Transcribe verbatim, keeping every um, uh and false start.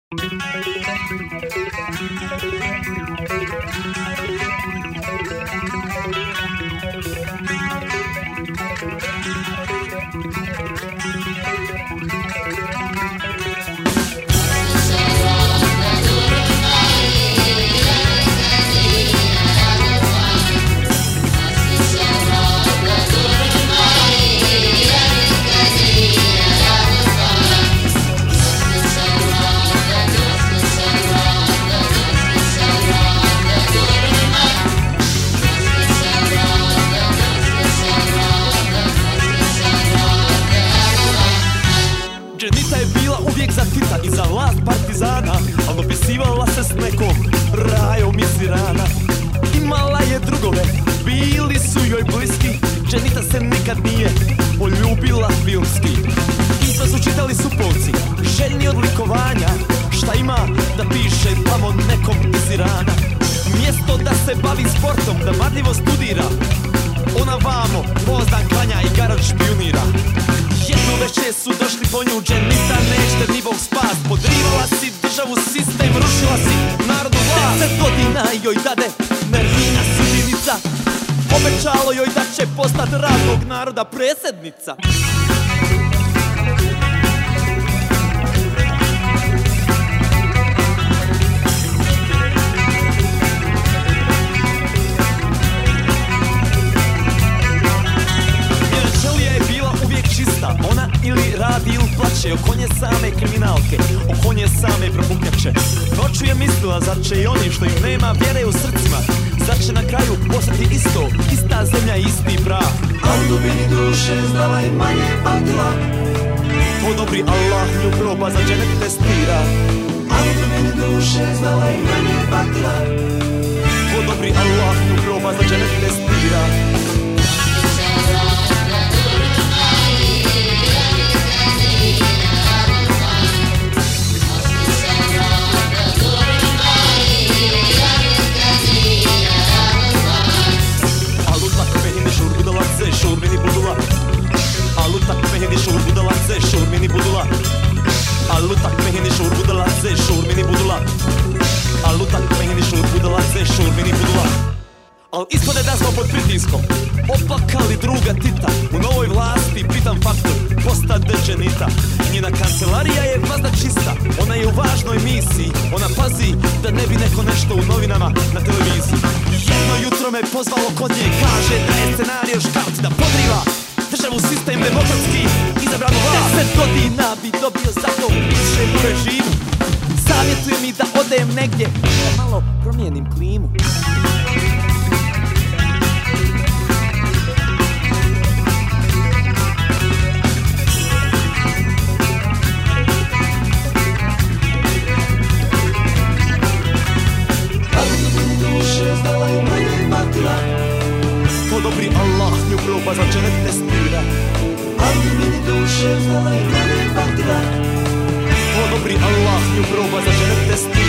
I za vlast partizana, al dopisivala se s nekom Rajom iz Irana. Imala je drugove, bili su joj bliski. Dženita se nikad nije poljubila filmski. Pisma su čitali supovci, željni odlikovanja. Šta ima da piše tamo nekom iz Irana. Mjesto da se bavi sportom, da marljivo studira, ona vamo pozdan klanja i garač špijunira. Jedno večer su došli po nju, Dženita, nećete ni Bog spas. Podrivala si državu, sistem, rušila si narodu vlast. Deset godina joj dade Nermina sudjenica, obećalo joj da će postat radnog naroda predsjednica. Ona ili radi ili plaće, oko nje same kriminalke, oko nje same probukače. Noću je mislila, zar će i oni što im nema vjere u srcima, zar će na kraju postati isto, ista zemlja i isti prah. A u dubini duše znala i manje patila, to dobri Allah nju proba za dženet testira. A u dubini duše znala i manje patila, to dobri Allah nju proba za dženet testira. Şur beni budula, alu tak mehdi şur budalatse, şur beni budula, alu tak mehdi şur budalatse, şur beni budula, alu tak mehdi šur budalatse, šur beni budula. Al ispade da smo pod pritiskom, oplakali druga Tita. U novoj vlasti pitam faktor, postade Dženita. Njena kancelarija je vazda čista, ona je u važnoj misiji. Ona pazi da ne bi neko nešto u novinama na televiziji. Jedno jutro me pozvalo kod nje, kaže da je scenario škart, da podriva državu sistem demokratski izabranu vlast. Deset godina bi dobio za to više u režimu. Savjetuje mi da odem negdje, da malo promijenim klimu. To dobri Allah nju proba za dženet testira. Ali meni duše znala i mene patila, to dobri Allah nju proba za dženet testira.